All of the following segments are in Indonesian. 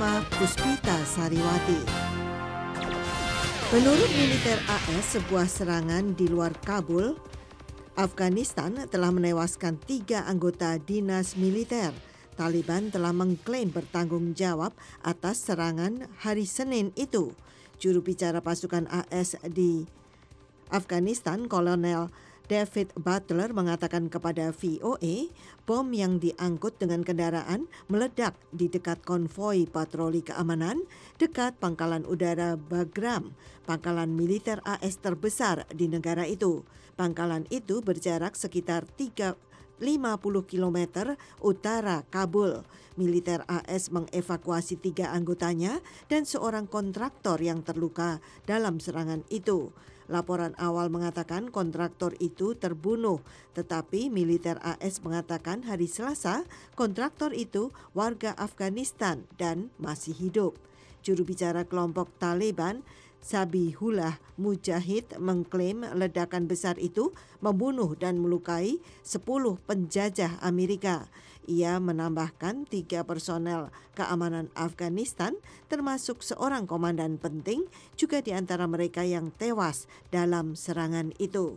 bersama Puspita Sariwati. Menurut militer AS, sebuah serangan di luar Kabul, Afghanistan telah menewaskan 3 anggota dinas militer. Taliban telah mengklaim bertanggung jawab atas serangan hari Senin itu. Juru bicara pasukan AS di Afghanistan, Kolonel David Butler mengatakan kepada VOA, bom yang diangkut dengan kendaraan meledak di dekat konvoi patroli keamanan dekat pangkalan udara Bagram, pangkalan militer AS terbesar di negara itu. Pangkalan itu berjarak sekitar 50 km utara Kabul. Militer AS mengevakuasi 3 anggotanya dan seorang kontraktor yang terluka dalam serangan itu. Laporan awal mengatakan kontraktor itu terbunuh, tetapi militer AS mengatakan hari Selasa kontraktor itu warga Afghanistan dan masih hidup. Juru bicara kelompok Taliban, Zabihullah Mujahid, mengklaim ledakan besar itu membunuh dan melukai 10 penjajah Amerika. Ia menambahkan 3 personel keamanan Afghanistan, termasuk seorang komandan penting, juga di antara mereka yang tewas dalam serangan itu.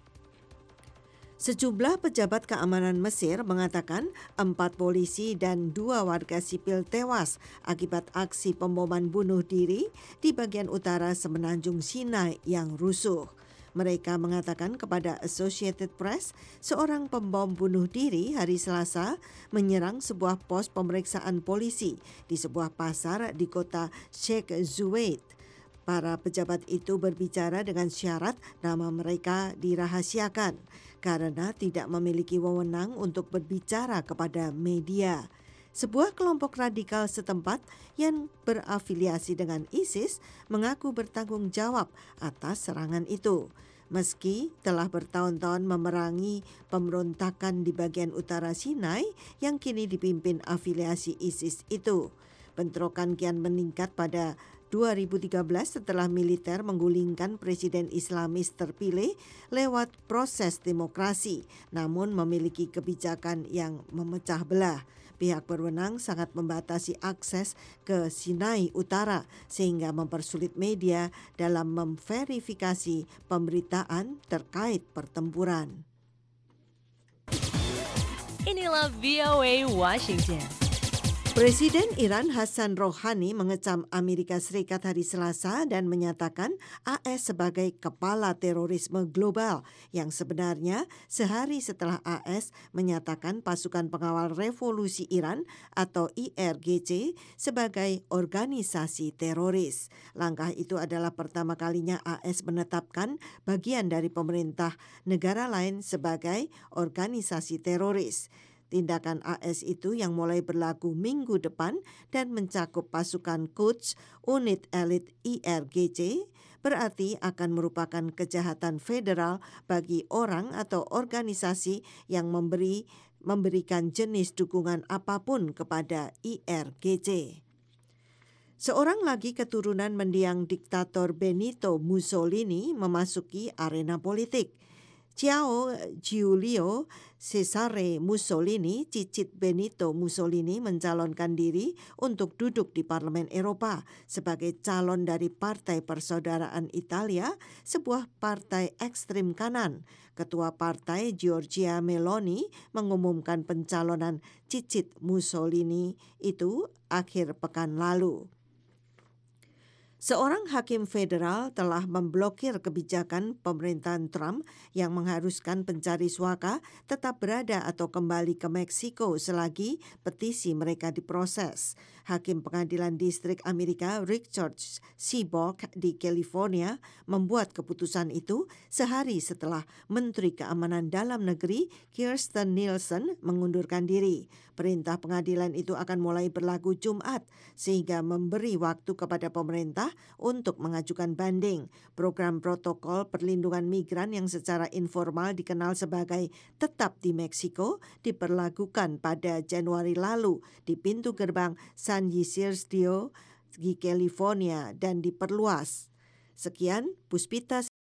Sejumlah pejabat keamanan Mesir mengatakan 4 polisi dan 2 warga sipil tewas akibat aksi pemboman bunuh diri di bagian utara semenanjung Sinai yang rusuh. Mereka mengatakan kepada Associated Press, seorang pembom bunuh diri hari Selasa menyerang sebuah pos pemeriksaan polisi di sebuah pasar di kota Sheikh Zuyed. Para pejabat itu berbicara dengan syarat nama mereka dirahasiakan karena tidak memiliki wewenang untuk berbicara kepada media. Sebuah kelompok radikal setempat yang berafiliasi dengan ISIS mengaku bertanggung jawab atas serangan itu. Meski telah bertahun-tahun memerangi pemberontakan di bagian utara Sinai yang kini dipimpin afiliasi ISIS itu. Bentrokan kian meningkat pada 2013 setelah militer menggulingkan presiden Islamis terpilih lewat proses demokrasi, namun memiliki kebijakan yang memecah belah. Pihak berwenang sangat membatasi akses ke Sinai Utara sehingga mempersulit media dalam memverifikasi pemberitaan terkait pertempuran. Inilah VOA Washington. Presiden Iran Hassan Rouhani mengecam Amerika Serikat hari Selasa dan menyatakan AS sebagai kepala terorisme global yang sebenarnya sehari setelah AS menyatakan pasukan pengawal revolusi Iran atau IRGC sebagai organisasi teroris. Langkah itu adalah pertama kalinya AS menetapkan bagian dari pemerintah negara lain sebagai organisasi teroris. Tindakan AS itu yang mulai berlaku minggu depan dan mencakup pasukan Quds, unit elit IRGC, berarti akan merupakan kejahatan federal bagi orang atau organisasi yang memberikan jenis dukungan apapun kepada IRGC. Seorang lagi keturunan mendiang diktator Benito Mussolini memasuki arena politik. Ciao Giulio Cesare Mussolini, cicit Benito Mussolini, mencalonkan diri untuk duduk di Parlemen Eropa sebagai calon dari Partai Persaudaraan Italia, sebuah partai ekstrem kanan. Ketua partai Giorgia Meloni mengumumkan pencalonan cicit Mussolini itu akhir pekan lalu. Seorang hakim federal telah memblokir kebijakan pemerintahan Trump yang mengharuskan pencari suaka tetap berada atau kembali ke Meksiko selagi petisi mereka diproses. Hakim Pengadilan Distrik Amerika Richard Seaborg di California membuat keputusan itu sehari setelah Menteri Keamanan Dalam Negeri Kirstjen Nielsen mengundurkan diri. Perintah pengadilan itu akan mulai berlaku Jumat sehingga memberi waktu kepada pemerintah untuk mengajukan banding. Program protokol perlindungan migran yang secara informal dikenal sebagai tetap di Meksiko diperlakukan pada Januari lalu di pintu gerbang San Ysidro di California dan diperluas. Sekian, Puspita